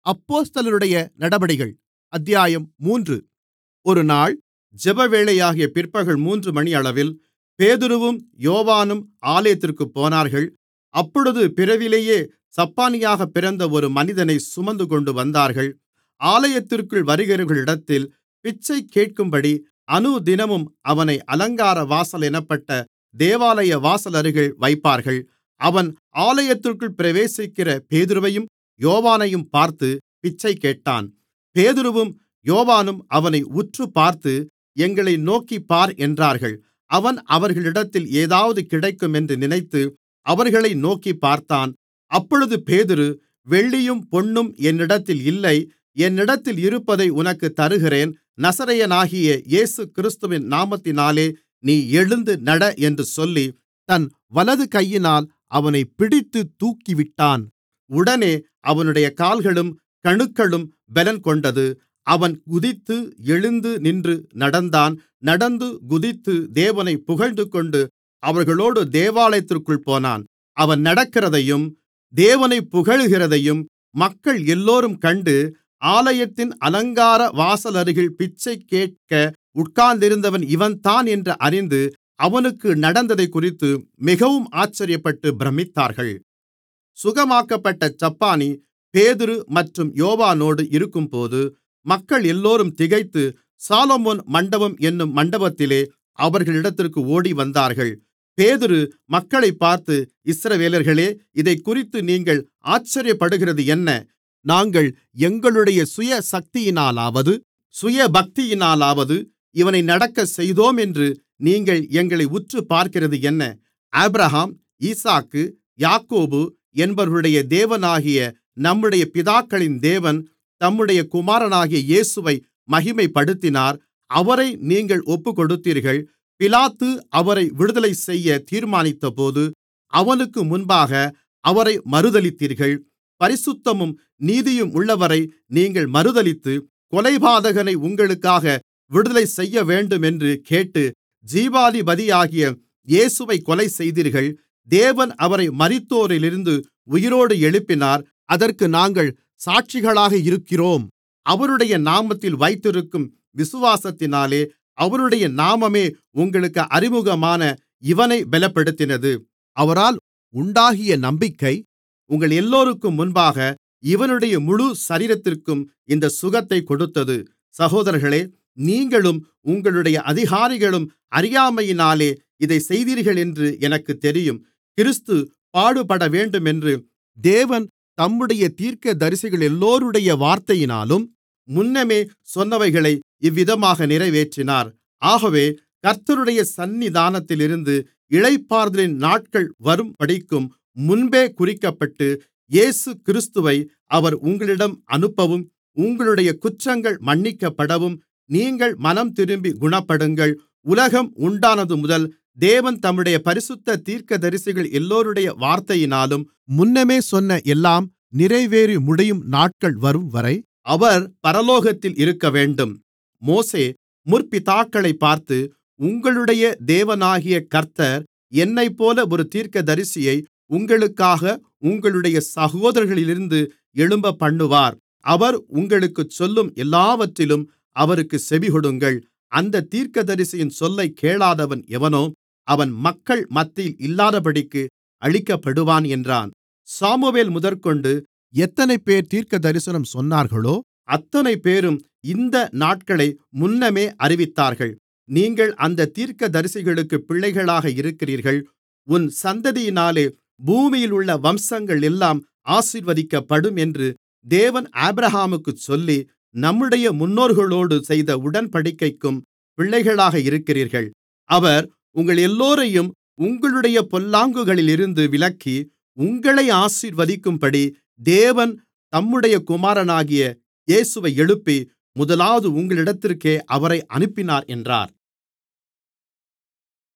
அப்போஸ்தலருடைய நடபடிகள் அத்தியாயம் 3. ஒருநாள் ஜெபவேளையாகிய பிற்பகல் 3 மணியளவில் பேதுருவும் யோவானும் ஆலயத்திற்குப் போனார்கள். அப்பொழுது பிறவியிலேயே சப்பாணியாகப் பிறந்த ஒரு மனிதனைச் சுமந்துகொண்டு வந்தார்கள். ஆலயத்திற்குள் வருகிறவர்களிடத்தில் பிச்சை கேட்கும்படி அனுதினமும் அவனை அலங்கார வாசல் என்னப்பட்ட தேவாலய வாசலருகில் வைப்பார்கள். அவன் ஆலயத்திற்குள் பிரவேசிக்கிற பேதுருவையும் யோவானையும் பார்த்து பிச்சை கேட்டான். பேதுருவும் யோவானும் அவனை உற்றுப்பார்த்து, எங்களை நோக்கிப் பார் என்றார்கள். அவன் அவர்களிடத்தில் ஏதாவது கிடைக்கும் என்று நினைத்து அவர்களை நோக்கிப் பார்த்தான். அப்பொழுது பேதுரு, வெள்ளியும் பொன்னும் என்னிடத்தில் இல்லை, என்னிடத்தில் இருப்பதை உனக்குத் தருகிறேன். நசரேயனாகிய இயேசுகிறிஸ்துவின் நாமத்தினாலே நீ எழுந்து நட என்று சொல்லி தன் வலது கையினால் அவனைப் பிடித்துத் தூக்கிவிட்டான். உடனே அவனுடைய கால்களும் கணுக்களும் பெலன்கொண்டது. அவன் குதித்து எழுந்து நின்று நடந்தான். நடந்து குதித்து தேவனைப் புகழ்ந்துகொண்டு அவர்களோடு தேவாலயத்திற்குள் போனான். அவன் நடக்கிறதையும் தேவனைப் புகழ்கிறதையும் மக்கள் எல்லோரும் கண்டு, ஆலயத்தின் அலங்கார வாசலருகில் பிச்சை கேட்க உட்கார்ந்திருந்தவன் இவன்தான் என்று அறிந்து, அவனுக்கு நடந்ததைக்குறித்து மிகவும் ஆச்சரியப்பட்டு பிரமித்தார்கள். சுகமாக்கப்பட்ட சப்பாணி பேதுரு மற்றும் யோவானோடு இருக்கும்போது மக்கள் எல்லோரும் திகைத்து, சாலொமோன் மண்டபம் என்னும் மண்டபத்திலே அவர்களிடத்திற்கு ஓடிவந்தார்கள். பேதுரு மக்களைப் பார்த்து, இஸ்ரவேலர்களே, இதைக்குறித்து நீங்கள் ஆச்சரியப்படுகிறது என்ன? நாங்கள் எங்களுடைய சுயசக்தியினாலாவது சுயபக்தியினாலாவது இவனை நடக்கச் செய்தோம் என்று நீங்கள் எங்களை உற்றுப்பார்க்கிறது என்ன? ஆபிரகாம், ஈசாக்கு, யாக்கோபு என்பவர்களுடைய தேவனாகிய நம்முடைய பிதாக்களின் தேவன் தம்முடைய குமாரனாகிய இயேசுவை மகிமைப்படுத்தினார். அவரை நீங்கள் ஒப்புக்கொடுத்தீர்கள். பிலாத்து அவரை விடுதலைசெய்ய தீர்மானித்தபோது அவனுக்கு முன்பாக அவரை மறுதலித்தீர்கள். பரிசுத்தமும் நீதியும் உள்ளவரை நீங்கள் மறுதலித்து, கொலைபாதகனை உங்களுக்காக விடுதலை செய்யவேண்டும் என்று கேட்டு, ஜீவாதிபதியாகிய இயேசுவை கொலை செய்தீர்கள். தேவன் அவரை மரித்தோரிலிருந்து உயிரோடு எழுப்பினார். அதற்கு நாங்கள் சாட்சிகளாக இருக்கிறோம். அவருடைய நாமத்தில் வைத்திருக்கும் விசுவாசத்தினாலே அவருடைய நாமமே உங்களுக்கு அறிமுகமான இவனை பலப்படுத்தினது. அவரால் உண்டாகிய நம்பிக்கை உங்கள் எல்லோருக்கும் முன்பாக இவனுடைய முழு சரீரத்திற்கும் இந்த சுகத்தைக் கொடுத்தது. சகோதரர்களே, நீங்களும் உங்களுடைய அதிகாரிகளும் அறியாமையினாலே இதைச் செய்தீர்கள் என்று எனக்குத் தெரியும். கிறிஸ்து பாடுபடவேண்டுமென்று தேவன் தம்முடைய தீர்க்கதரிசிகளெல்லோருடைய வார்த்தையினாலும் முன்னமே சொன்னவைகளை இவ்விதமாக நிறைவேற்றினார். ஆகவே கர்த்தருடைய சந்நிதானத்திலிருந்து இளைப்பாறுதலின் நாட்கள் வரும்படிக்கும் முன்பே குறிக்கப்பட்டு, இயேசுகிறிஸ்துவை அவர் உங்களிடம் அனுப்பவும், உங்களுடைய குற்றங்கள் மன்னிக்கப்படவும், நீங்கள் மனம்திரும்பி குணப்படுங்கள். உலகம் உண்டானது முதல் தேவன் தம்முடைய பரிசுத்த தீர்க்கதரிசிகள் எல்லோருடைய வார்த்தையினாலும் முன்னமே சொன்ன எல்லாம் நிறைவேறி முடியும் நாட்கள் வரும்வரை அவர் பரலோகத்தில் இருக்கவேண்டும். மோசே முற்பிதாக்களைப் பார்த்து, உங்களுடைய தேவனாகிய கர்த்தர் என்னைப்போல ஒரு தீர்க்கதரிசியை உங்களுக்காக உங்களுடைய சகோதரர்களிலிருந்து எழும்பப்பண்ணுவார். அவர் உங்களுக்குச் சொல்லும் எல்லாவற்றிலும் அவருக்குச் செவிகொடுங்கள். அந்த தீர்க்கதரிசியின் சொல்லைக் கேளாதவன் எவனோ அவன் மக்கள் மத்தியில் இல்லாதபடிக்கு அழிக்கப்படுவான் என்றான். சாமுவேல் முதற்கொண்டு எத்தனைபேர் தீர்க்கதரிசனம் சொன்னார்களோ அத்தனைபேரும் இந்த நாட்களை முன்னமே அறிவித்தார்கள். நீங்கள் அந்த தீர்க்கதரிசிகளுக்குப் பிள்ளைகளாக இருக்கிறீர்கள். உன் சந்ததியினாலே பூமியிலுள்ள வம்சங்கள் எல்லாம் ஆசீர்வதிக்கப்படும் என்று தேவன் ஆபிரகாமுக்குச் சொல்லி, நம்முடைய முன்னோர்களோடு செய்த உடன்படிக்கைக்கும் பிள்ளைகளாக இருக்கிறீர்கள். அவர் உங்கள் எல்லோரையும் உங்களுடைய பொல்லாங்குகளிலிருந்து விலக்கி உங்களை ஆசீர்வதிக்கும்படி தேவன் தம்முடைய குமாரனாகிய இயேசுவை எழுப்பி முதலாவது உங்களிடத்திற்கே அவரை அனுப்பினார் என்றார்.